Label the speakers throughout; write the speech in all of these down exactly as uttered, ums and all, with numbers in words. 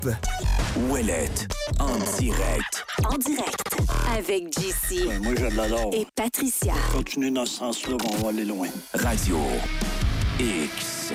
Speaker 1: Ouellette, en direct.
Speaker 2: En direct, avec J C.
Speaker 3: Ouais, moi, je l'adore.
Speaker 2: Et Patricia.
Speaker 3: Continuez dans ce sens-là, on va aller loin.
Speaker 1: Radio X.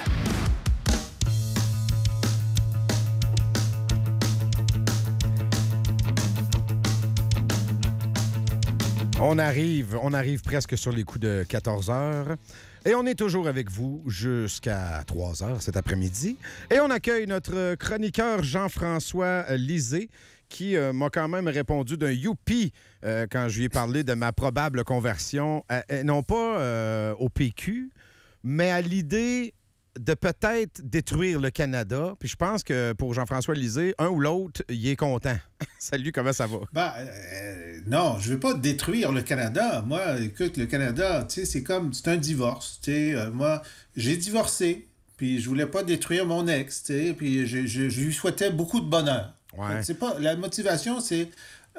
Speaker 4: On arrive, on arrive presque sur les coups de quatorze heures. Et on est toujours avec vous jusqu'à trois heures cet après-midi. Et on accueille notre chroniqueur Jean-François Lisée, qui euh, m'a quand même répondu d'un youpi euh, quand je lui ai parlé de ma probable conversion, à, à, non pas euh, au P Q, mais à l'idée de peut-être détruire le Canada. Puis je pense que pour Jean-François Lisée, un ou l'autre, il est content. Salut, comment ça va?
Speaker 5: Ben, euh, non, je veux pas détruire le Canada. Moi, écoute, le Canada, tu sais, c'est comme, c'est un divorce. Tu sais, euh, moi, j'ai divorcé, puis je voulais pas détruire mon ex, tu sais, puis je, je, je lui souhaitais beaucoup de bonheur.
Speaker 4: Ouais.
Speaker 5: C'est pas, la motivation, c'est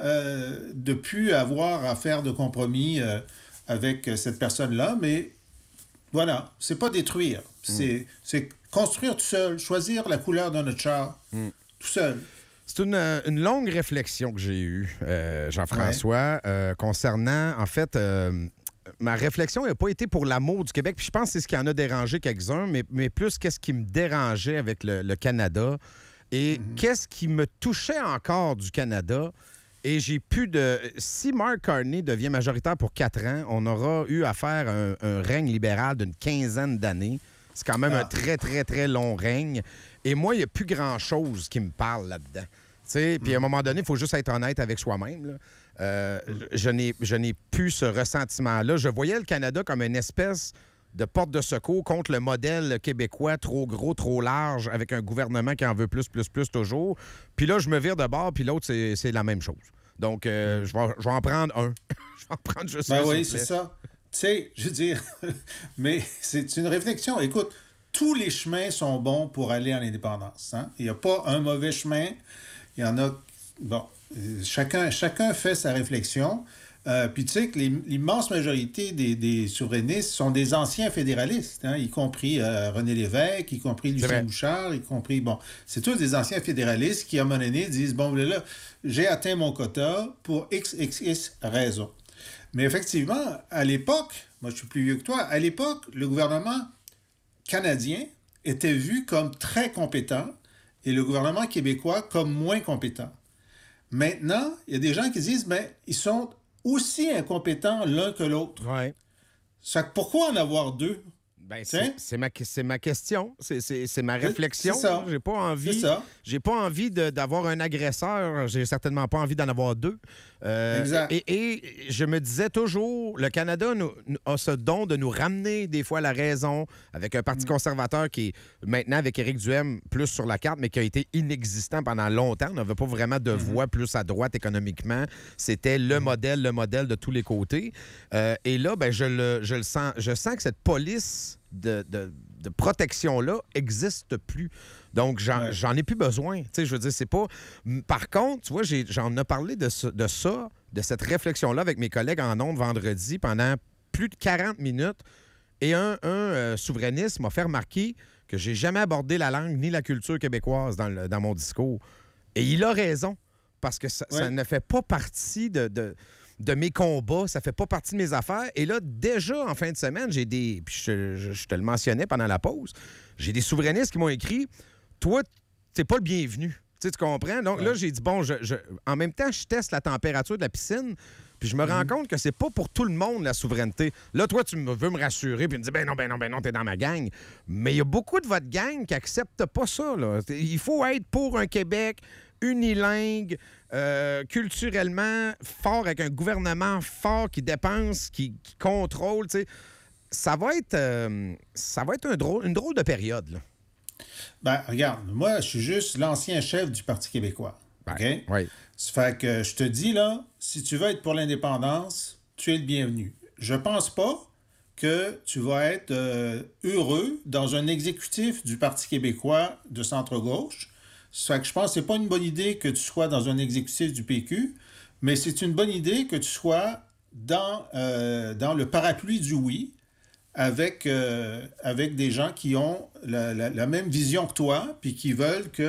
Speaker 5: euh, de plus avoir à faire de compromis euh, avec cette personne-là, mais voilà, c'est pas détruire. C'est, mm. c'est construire tout seul, choisir la couleur de notre char, mm. tout seul.
Speaker 4: C'est une, une longue réflexion que j'ai eue, euh, Jean-François, ouais. euh, concernant, en fait, euh, ma réflexion n'a pas été pour l'amour du Québec, puis je pense que c'est ce qui en a dérangé quelques-uns, mais, mais plus qu'est-ce qui me dérangeait avec le, le Canada et mm-hmm. qu'est-ce qui me touchait encore du Canada. Et j'ai pu de... Si Mark Carney devient majoritaire pour quatre ans, on aura eu à faire un, un règne libéral d'une quinzaine d'années. C'est quand même ah. un très, très, très long règne. Et moi, il n'y a plus grand-chose qui me parle là-dedans. Puis mm. à un moment donné, il faut juste être honnête avec soi-même. Là. Euh, mm. je, n'ai, je n'ai plus ce ressentiment-là. Je voyais le Canada comme une espèce de porte de secours contre le modèle québécois trop gros, trop large, avec un gouvernement qui en veut plus, plus, plus toujours. Puis là, je me vire de bord, puis l'autre, c'est, c'est la même chose. Donc, euh, je, vais, je vais en prendre un. Je vais en prendre juste
Speaker 5: ben
Speaker 4: un.
Speaker 5: Oui, c'est ça. Tu sais, je veux dire, mais c'est une réflexion. Écoute, tous les chemins sont bons pour aller à l'indépendance. Hein? Il n'y a pas un mauvais chemin. Il y en a... Bon, chacun, chacun fait sa réflexion. Euh, puis tu sais que les, l'immense majorité des, des souverainistes sont des anciens fédéralistes, hein, y compris euh, René Lévesque, y compris Lucien Bouchard, y compris... Bon, c'est tous des anciens fédéralistes qui, à un moment donné, disent, bon, là, j'ai atteint mon quota pour X X X raisons. Mais effectivement, à l'époque, moi je suis plus vieux que toi, à l'époque, le gouvernement canadien était vu comme très compétent et le gouvernement québécois comme moins compétent. Maintenant, il y a des gens qui disent, ben, ils sont aussi incompétents l'un que l'autre.
Speaker 4: Ouais.
Speaker 5: Ça, pourquoi en avoir deux?
Speaker 4: Ben, c'est, c'est, ma, c'est ma question, c'est, c'est, c'est ma réflexion.
Speaker 5: C'est ça.
Speaker 4: J'ai pas envie,
Speaker 5: c'est ça.
Speaker 4: J'ai pas envie de, d'avoir un agresseur, j'ai certainement pas envie d'en avoir deux. Euh,
Speaker 5: exact.
Speaker 4: Et, et je me disais toujours, le Canada nous, a ce don de nous ramener des fois à la raison, avec un parti mm. conservateur qui est maintenant, avec Éric Duhaime, plus sur la carte, mais qui a été inexistant pendant longtemps. On n'avait pas vraiment de voix mm. plus à droite économiquement. C'était le mm. modèle, le modèle de tous les côtés. Euh, et là, ben, je le, je le sens, je sens que cette police De, de, de protection-là existe plus. Donc, j'en, ouais. j'en ai plus besoin. Tu sais, je veux dire, c'est pas... Par contre, tu vois, j'ai, j'en ai parlé de, ce, de ça, de cette réflexion-là avec mes collègues en ondes vendredi pendant plus de quarante minutes. Et un, un euh, souverainiste m'a fait remarquer que j'ai jamais abordé la langue ni la culture québécoise dans, le, dans mon discours. Et il a raison, parce que ça, ouais. ça ne fait pas partie de... de de mes combats, ça fait pas partie de mes affaires. Et là, déjà, en fin de semaine, j'ai des... Puis je, je, je te le mentionnais pendant la pause, j'ai des souverainistes qui m'ont écrit « Toi, t'es pas le bienvenu. » Tu sais, tu comprends? Donc ouais. là, j'ai dit « Bon, je, je... en même temps, je teste la température de la piscine, puis je me mm-hmm. rends compte que c'est pas pour tout le monde, la souveraineté. Là, toi, tu me veux me rassurer, puis me dis « Ben non, ben non, ben non, t'es dans ma gang. » Mais il y a beaucoup de votre gang qui acceptent pas ça, là. Il faut être pour un Québec unilingue, euh, culturellement fort, avec un gouvernement fort qui dépense, qui, qui contrôle, tu sais. Ça va être, euh, ça va être un drôle, une drôle de période, là.
Speaker 5: Ben, regarde, moi, je suis juste l'ancien chef du Parti québécois.
Speaker 4: Ben,
Speaker 5: OK?
Speaker 4: Oui.
Speaker 5: Ça fait que je te dis, là, si tu veux être pour l'indépendance, tu es le bienvenu. Je pense pas que tu vas être euh, heureux dans un exécutif du Parti québécois de centre-gauche. Ça fait que je pense que c'est pas une bonne idée que tu sois dans un exécutif du P Q, mais c'est une bonne idée que tu sois dans, euh, dans le parapluie du oui, avec, euh, avec des gens qui ont la, la, la même vision que toi, puis qui veulent que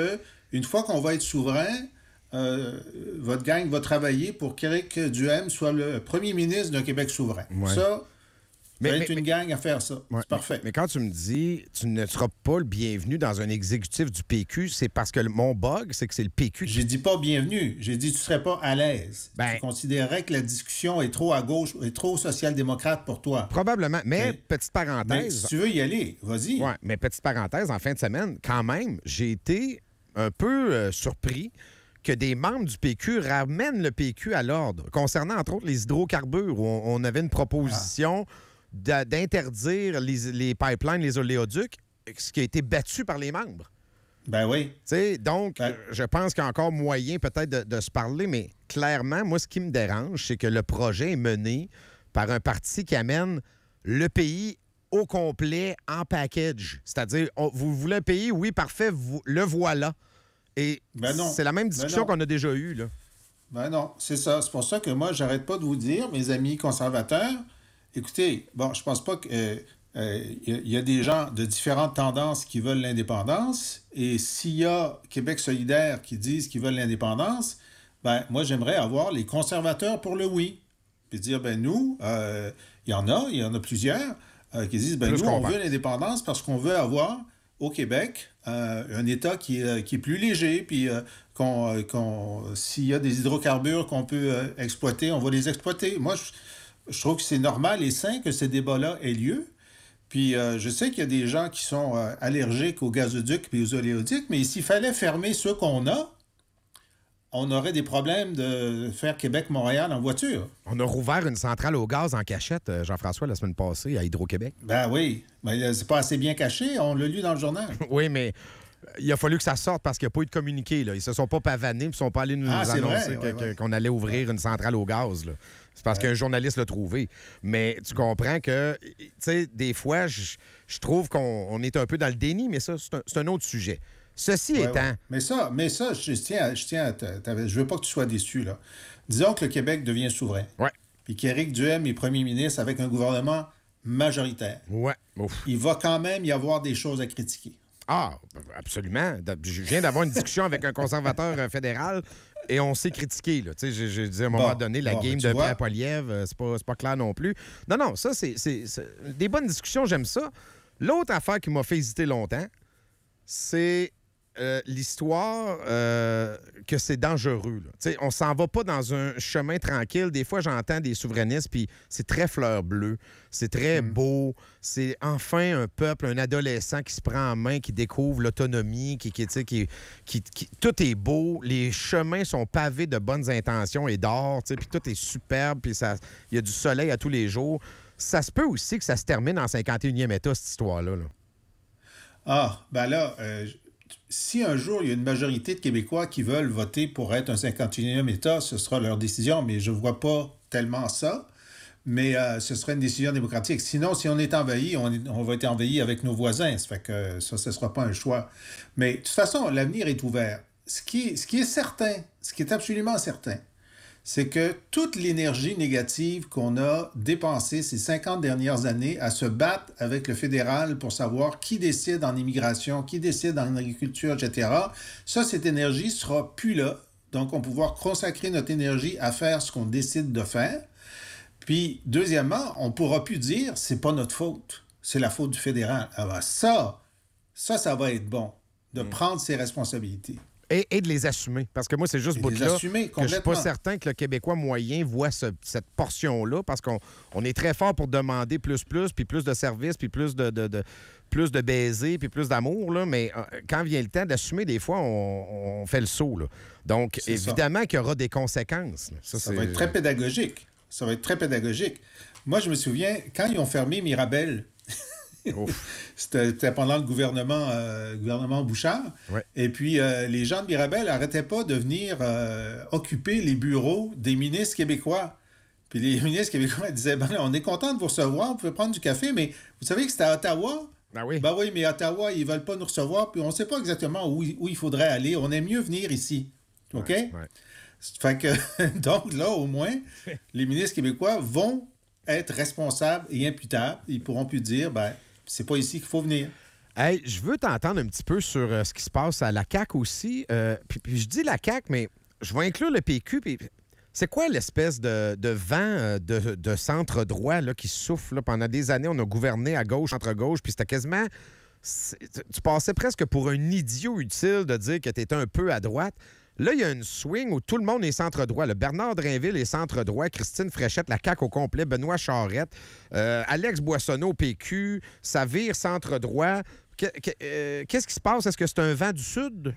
Speaker 5: une fois qu'on va être souverain, euh, votre gang va travailler pour qu'Éric Duhaime soit le premier ministre d'un Québec souverain.
Speaker 4: Ouais.
Speaker 5: Ça,
Speaker 4: Mais,
Speaker 5: va
Speaker 4: mais,
Speaker 5: être une
Speaker 4: mais,
Speaker 5: gang à faire ça.
Speaker 4: ouais,
Speaker 5: C'est parfait.
Speaker 4: Mais, mais quand tu me dis tu ne seras pas le bienvenu dans un exécutif du P Q, c'est parce que le, mon bug, c'est que c'est le P Q qui...
Speaker 5: J'ai dit pas bienvenue. J'ai dit tu serais pas à l'aise.
Speaker 4: Ben-
Speaker 5: tu considérerais que la discussion est trop à gauche, est trop social-démocrate pour toi.
Speaker 4: Probablement. Mais,
Speaker 5: Mais-
Speaker 4: petite
Speaker 5: Mais
Speaker 4: parenthèse...
Speaker 5: si tu veux y aller, vas-y.
Speaker 4: Ouais, mais petite parenthèse, en fin de semaine, quand même, j'ai été un peu euh, surpris que des membres du P Q ramènent le P Q à l'ordre, concernant, entre autres, les hydrocarbures, où on, on avait une proposition d'a- d'interdire les, les pipelines, les oléoducs, ce qui a été battu par les membres.
Speaker 5: Ben oui.
Speaker 4: Tu sais, donc,
Speaker 5: Ben-
Speaker 4: euh, je pense qu'il y a encore moyen peut-être de, de se parler, mais clairement, moi, ce qui me dérange, c'est que le projet est mené par un parti qui amène le pays au complet en package. C'est-à-dire, on- vous voulez un pays, oui, parfait, vous- le voilà. Et
Speaker 5: Ben non.
Speaker 4: c'est la même
Speaker 5: Ben
Speaker 4: discussion
Speaker 5: non.
Speaker 4: qu'on a déjà eue, là.
Speaker 5: Ben non, c'est ça. C'est pour ça que moi, j'arrête pas de vous dire, mes amis conservateurs, écoutez, bon, je pense pas que... euh, euh, il y a des gens de différentes tendances qui veulent l'indépendance, et s'il y a Québec solidaire qui disent qu'ils veulent l'indépendance, ben moi, j'aimerais avoir les conservateurs pour le oui. Puis dire, ben nous, euh, il y en a, il y en a plusieurs, euh, qui disent, ben
Speaker 4: Plus
Speaker 5: nous, on
Speaker 4: qu'on
Speaker 5: veut
Speaker 4: pense.
Speaker 5: l'indépendance parce qu'on veut avoir au Québec euh, un État qui, est- qui est plus léger, puis euh, qu'on, euh, qu'on- s'il y a des hydrocarbures qu'on peut euh, exploiter, on va les exploiter. Moi, je, je trouve que c'est normal et sain que ces débats-là aient lieu. Puis euh, je sais qu'il y a des gens qui sont euh, allergiques aux gazoducs et aux oléoducs, mais s'il fallait fermer ceux qu'on a, on aurait des problèmes de faire Québec-Montréal en voiture.
Speaker 4: On a rouvert une centrale au gaz en cachette, euh, Jean-François, la semaine passée, à Hydro-Québec.
Speaker 5: Ben oui, mais euh, c'est pas assez bien caché, on l'a lu dans le journal.
Speaker 4: Oui, mais euh, il a fallu que ça sorte parce qu'il n'y a pas eu de communiqué, là. Ils se sont pas pavanés, puis ils sont pas allés nous
Speaker 5: Ah, c'est
Speaker 4: annoncer
Speaker 5: vrai,
Speaker 4: que-
Speaker 5: ouais,
Speaker 4: que-
Speaker 5: ouais.
Speaker 4: qu'on allait ouvrir une centrale au gaz, là. C'est parce qu'un journaliste l'a trouvé. Mais tu comprends que, tu sais, des fois, je je trouve qu'on on est un peu dans le déni, mais ça, c'est un, c'est un autre sujet. Ceci
Speaker 5: Ouais,
Speaker 4: étant...
Speaker 5: ouais. Mais ça, mais ça, je tiens à, je tiens à t'a- t'a- je veux pas que tu sois déçu, là. Disons que le Québec devient souverain.
Speaker 4: Ouais.
Speaker 5: Puis qu'Éric Duhaime est premier ministre avec un gouvernement majoritaire.
Speaker 4: Ouais. Ouf.
Speaker 5: Il va quand même y avoir des choses à critiquer.
Speaker 4: Ah, absolument. Je viens d'avoir une discussion avec un conservateur euh, fédéral et on s'est critiqué. Là. Tu sais, j'ai- j'ai dit à un moment
Speaker 5: Bon,
Speaker 4: donné, la
Speaker 5: bon,
Speaker 4: game
Speaker 5: ben, tu
Speaker 4: de
Speaker 5: vois.
Speaker 4: Pierre Poilievre, euh, c'est pas, c'est pas clair non plus. Non, non, ça, c'est c'est- c'est des bonnes discussions, j'aime ça. L'autre affaire qui m'a fait hésiter longtemps, c'est euh, l'histoire euh, que c'est dangereux. Là. Tu sais, on s'en va pas dans un chemin tranquille. Des fois, j'entends des souverainistes, puis c'est très fleur bleue, c'est très beau. C'est enfin un peuple, un adolescent qui se prend en main, qui découvre l'autonomie, qui, qui, tu sais, qui, qui, qui- tout est beau. Les chemins sont pavés de bonnes intentions et d'or, tu sais, puis tout est superbe, puis ça- il y a du soleil à tous les jours. Ça se peut aussi que ça se termine en cinquante et unième État, cette histoire-là. là.
Speaker 5: Ah, ben là, euh, si un jour il y a une majorité de Québécois qui veulent voter pour être un cinquante et unième État, ce sera leur décision, mais je ne vois pas tellement ça. Mais euh, ce serait une décision démocratique. Sinon, si on est envahi, on, est- on va être envahi avec nos voisins. Ça fait que ça, ce ne sera pas un choix. Mais de toute façon, l'avenir est ouvert. Ce qui, ce qui est certain, ce qui est absolument certain, c'est que toute l'énergie négative qu'on a dépensée ces cinquante dernières années à se battre avec le fédéral pour savoir qui décide en immigration, qui décide en agriculture, et cetera, ça, cette énergie sera plus là. Donc, on va pouvoir consacrer notre énergie à faire ce qu'on décide de faire. Puis, deuxièmement, on ne pourra plus dire c'est pas notre faute, c'est la faute du fédéral. Alors ça, ça, ça va être bon, de prendre ses responsabilités.
Speaker 4: Et, et de les assumer. Parce que moi, c'est juste
Speaker 5: Et
Speaker 4: ce
Speaker 5: de les
Speaker 4: bout-là
Speaker 5: assumer
Speaker 4: que je suis pas
Speaker 5: complètement.
Speaker 4: certain que le Québécois moyen voit ce- cette portion-là, parce qu'on on est très fort pour demander plus, plus, puis plus de services, puis plus de, de, de- plus de baisers, puis plus d'amour, là. Mais euh, quand vient le temps d'assumer, des fois, on, on fait le saut, là. Donc,
Speaker 5: C'est ça.
Speaker 4: évidemment qu'il y aura des conséquences. là. Ça,
Speaker 5: Ça
Speaker 4: c'est-
Speaker 5: va être très pédagogique. Ça va être très pédagogique. Moi, je me souviens, quand ils ont fermé Mirabel,
Speaker 4: Ouf.
Speaker 5: c'était c'était pendant le gouvernement, euh, gouvernement Bouchard.
Speaker 4: Ouais.
Speaker 5: Et puis, euh, les gens de Mirabel n'arrêtaient pas de venir euh, occuper les bureaux des ministres québécois. Puis les ministres québécois disaient, ben, on est content de vous recevoir, vous pouvez prendre du café, mais vous savez que c'était à Ottawa?
Speaker 4: Ben oui.
Speaker 5: Ben oui, mais Ottawa, ils ne veulent pas nous recevoir, puis on ne sait pas exactement où, où il faudrait aller. On aime mieux venir ici. OK?
Speaker 4: Ouais.
Speaker 5: Fait que, donc là, au moins, les ministres québécois vont être responsables et imputables. Ils pourront plus dire, ben, c'est pas ici qu'il faut venir.
Speaker 4: Hey, je veux t'entendre un petit peu sur euh, ce qui se passe à la C A Q aussi. Euh, puis, puis je dis la C A Q, mais je vais inclure le P Q. Puis c'est quoi l'espèce de, de vent euh, de, de centre droit là, qui souffle? Là? Pendant des années, on a gouverné à gauche, centre-gauche, puis c'était quasiment... c'est- tu passais presque pour un idiot utile de dire que tu étais un peu à droite. Là, il y a une swing où tout le monde est centre-droit. Le Bernard Drainville est centre-droit, Christine Fréchette, la C A Q au complet, Benoît Charette, euh, Alex Boissonneau, P Q, ça vire centre-droit. Que- que- euh, Qu'est-ce qui se passe? Est-ce que c'est un vent du Sud?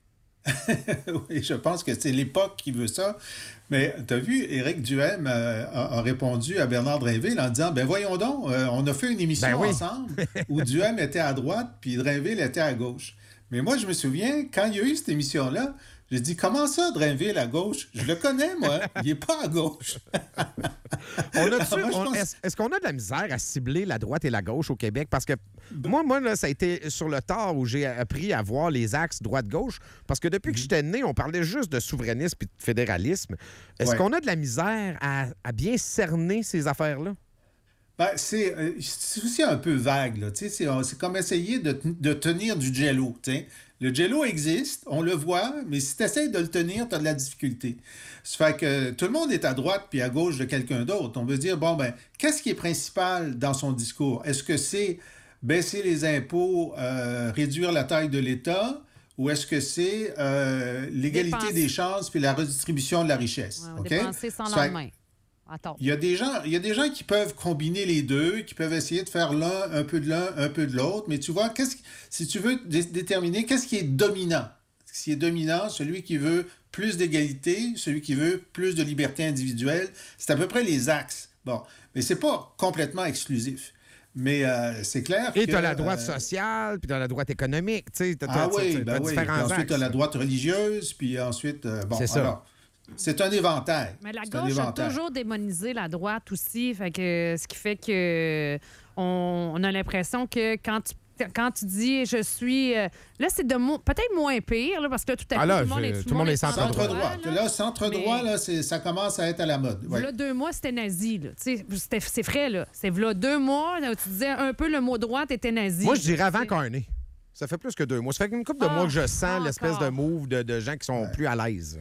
Speaker 5: Oui, je pense que c'est l'époque qui veut ça. Mais tu as vu, Éric Duhem euh, a, a répondu à Bernard Drainville en disant, ben voyons donc, euh, on a fait une émission
Speaker 4: Ben oui.
Speaker 5: ensemble où Duhem était à droite puis Drainville était à gauche. Mais moi, je me souviens, quand il y a eu cette émission-là, j'ai dit, comment ça, Drainville à gauche? Je le connais, moi. Il n'est pas à gauche.
Speaker 4: On a-tu-
Speaker 5: Moi, je
Speaker 4: on-
Speaker 5: pense-
Speaker 4: Est-ce est-ce qu'on a de la misère à cibler la droite et la gauche au Québec? Parce que moi, moi là, ça a été sur le tard où j'ai appris à voir les axes droite-gauche. Parce que depuis que j'étais né, on parlait juste de souverainisme et de fédéralisme. Est-ce
Speaker 5: Ouais.
Speaker 4: qu'on a de la misère à, à bien cerner ces affaires-là?
Speaker 5: Ben, c'est euh, c'est aussi un peu vague, là. Tu sais, c'est, euh, c'est comme essayer de, ten- de tenir du jello, tu sais. Le jello existe, on le voit, mais si tu essaies de le tenir, tu as de la difficulté. Ça fait que tout le monde est à droite puis à gauche de quelqu'un d'autre. On veut dire, bon, ben, qu'est-ce qui est principal dans son discours? Est-ce que c'est baisser les impôts, euh, réduire la taille de l'État, ou est-ce que c'est euh, l'égalité
Speaker 6: Dépenser.
Speaker 5: des chances puis la redistribution de la richesse?
Speaker 6: Ouais, on
Speaker 5: OK?
Speaker 6: dépenser sans
Speaker 5: Ça fait-
Speaker 6: lendemain. Attends.
Speaker 5: Il y a des gens, il y a des gens qui peuvent combiner les deux, qui peuvent essayer de faire l'un, un peu de l'un, un peu de l'autre. Mais tu vois, qu'est-ce qui- si tu veux dé- déterminer qu'est-ce qui est dominant, ce qui est dominant, celui qui veut plus d'égalité, celui qui veut plus de liberté individuelle, c'est à peu près les axes. Bon, mais c'est pas complètement exclusif. Mais euh, c'est clair
Speaker 4: Et
Speaker 5: que...
Speaker 4: tu as la droite
Speaker 5: euh,
Speaker 4: sociale, puis tu as la droite économique. Tu sais, t'as-
Speaker 5: Ah
Speaker 4: t'as-
Speaker 5: oui,
Speaker 4: t'as-
Speaker 5: ben
Speaker 4: t'as
Speaker 5: oui.
Speaker 4: différents
Speaker 5: Puis ensuite,
Speaker 4: axes.
Speaker 5: tu as la droite religieuse, puis ensuite... euh, bon,
Speaker 4: C'est ça.
Speaker 5: alors, c'est un éventail.
Speaker 6: Mais la
Speaker 5: C'est un
Speaker 6: gauche a
Speaker 5: éventail.
Speaker 6: toujours démonisé la droite aussi. Fait que, ce qui fait que on, on a l'impression que quand tu, quand tu dis je suis. euh, là, c'est de mo- peut-être moins pire, là, parce que là, tout à coup,
Speaker 4: Ah là,
Speaker 6: tout le monde
Speaker 4: je-
Speaker 6: est
Speaker 4: tout le monde est centre-droit.
Speaker 5: Centre-droit.
Speaker 6: là.
Speaker 5: Là, centre-droit,
Speaker 6: Mais-
Speaker 5: là, c'est- ça commence à être à la mode. Ouais.
Speaker 6: V'là deux mois, c'était nazi. Là. Tu sais, c'était- c'est frais, là. C'est v'là deux mois, là, tu disais un peu le mot droite était nazi.
Speaker 4: Moi, je dirais avant
Speaker 6: C'est-
Speaker 4: Carney. Ça fait plus que deux mois. Ça fait une couple de
Speaker 6: Ah,
Speaker 4: mois que je sens
Speaker 6: encore.
Speaker 4: l'espèce de move de, de gens qui sont plus à l'aise.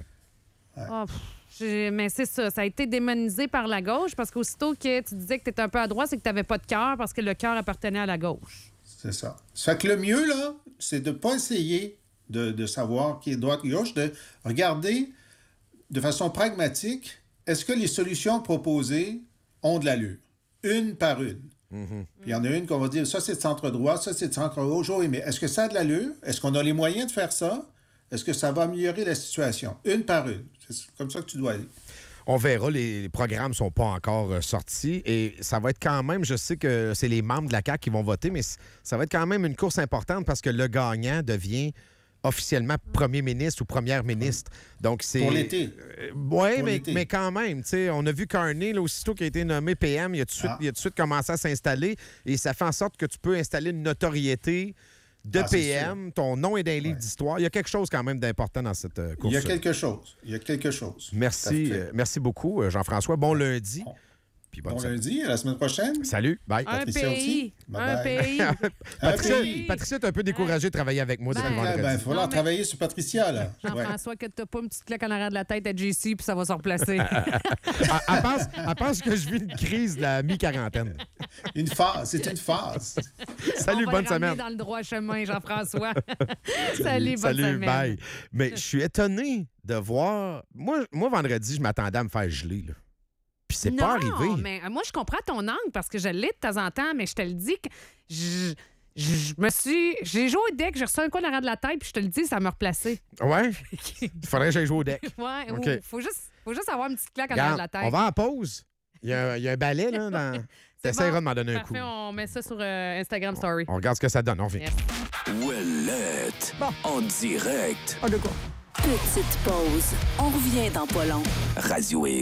Speaker 6: Ah, pff, j'ai- mais c'est ça, ça a été démonisé par la gauche parce qu'aussitôt que tu disais que tu étais un peu à droite, c'est que tu n'avais pas de cœur parce que le cœur appartenait à la gauche.
Speaker 5: C'est ça. Ça fait que le mieux, là, c'est de ne pas essayer de, de savoir qui est droite et gauche, de regarder de façon pragmatique, est-ce que les solutions proposées ont de l'allure? Une par une. Puis il y en a une qu'on va dire, ça c'est de centre-droit, ça c'est de centre-gauche. Oui, mais est-ce que ça a de l'allure? Est-ce qu'on a les moyens de faire ça? Est-ce que ça va améliorer la situation? Une par une. C'est comme ça que tu dois aller.
Speaker 4: On verra, les, les programmes ne sont pas encore euh, sortis et ça va être quand même, je sais que c'est les membres de la C A Q qui vont voter, mais c- ça va être quand même une course importante parce que le gagnant devient officiellement premier ministre ou première ministre. Donc c'est
Speaker 5: Pour l'été.
Speaker 4: oui,
Speaker 5: Pour
Speaker 4: mais,
Speaker 5: l'été.
Speaker 4: mais quand même, tu sais, on a vu Carney, là, aussitôt qu'il a été nommé P M, il a tout de suite,
Speaker 5: Ah.
Speaker 4: il a tout de suite commencé à s'installer et ça fait en sorte que tu peux installer une notoriété de
Speaker 5: Ah, c'est
Speaker 4: P M, ton nom est dans les livres
Speaker 5: Ouais.
Speaker 4: d'histoire. Il y a quelque chose quand même d'important dans cette euh,
Speaker 5: Il
Speaker 4: course.
Speaker 5: y a quelque chose. Il y a quelque chose.
Speaker 4: Merci,
Speaker 5: Tout à fait.
Speaker 4: euh, merci beaucoup, euh, Jean-François. Bon lundi.
Speaker 5: Bon.
Speaker 4: Puis bonne
Speaker 5: Bon
Speaker 4: semaine.
Speaker 5: lundi, à la semaine prochaine.
Speaker 4: Salut, bye.
Speaker 6: Un
Speaker 5: Patricia
Speaker 6: pays,
Speaker 5: aussi.
Speaker 6: un
Speaker 5: Bye-bye.
Speaker 6: pays.
Speaker 4: Patricia,
Speaker 5: pays.
Speaker 4: Patricia est un peu découragée de travailler avec moi depuis
Speaker 6: Ben,
Speaker 4: vendredi.
Speaker 5: Il va falloir
Speaker 6: Non, mais-
Speaker 5: travailler sur Patricia, là. Ouais.
Speaker 6: Jean-François, que t'as pas une petite claque en arrière de la tête à J C puis ça va se replacer.
Speaker 4: Elle, elle pense, elle pense que je vis une crise de la mi-quarantaine.
Speaker 5: Une phase, c'est une phase.
Speaker 4: Salut,
Speaker 6: On va
Speaker 4: bonne
Speaker 6: le ramener
Speaker 4: semaine.
Speaker 6: dans le droit chemin, Jean-François. Salut, bonne
Speaker 4: Salut,
Speaker 6: semaine.
Speaker 4: bye. Mais je suis étonné de voir. Moi, moi vendredi, je m'attendais à me faire geler. Là. Puis c'est pas
Speaker 6: Non,
Speaker 4: arrivé.
Speaker 6: mais euh, moi, je comprends ton angle parce que je l'ai de temps en temps, mais je te le dis que je, je- je me suis. J'ai joué au deck, j'ai reçu un coup en arrière de la tête, puis je te le dis, ça m'a replacé.
Speaker 4: Ouais? Il faudrait que j'aille jouer au deck.
Speaker 6: Ouais,
Speaker 4: OK.
Speaker 6: ou- faut juste, faut juste avoir une petite claque en arrière de la
Speaker 4: Regarde,
Speaker 6: tête.
Speaker 4: on va en pause. Il y a, un- il y a un balai, là. Dans...
Speaker 6: C'est
Speaker 4: T'essaieras
Speaker 6: bon.
Speaker 4: de m'en donner un coup.
Speaker 6: Parfait, on met ça sur euh, Instagram Story.
Speaker 4: On regarde ce que ça donne. On revient.
Speaker 6: Yes.
Speaker 1: Ouellette. En direct.
Speaker 2: Petite pause. On revient dans pas long.
Speaker 1: Radio X.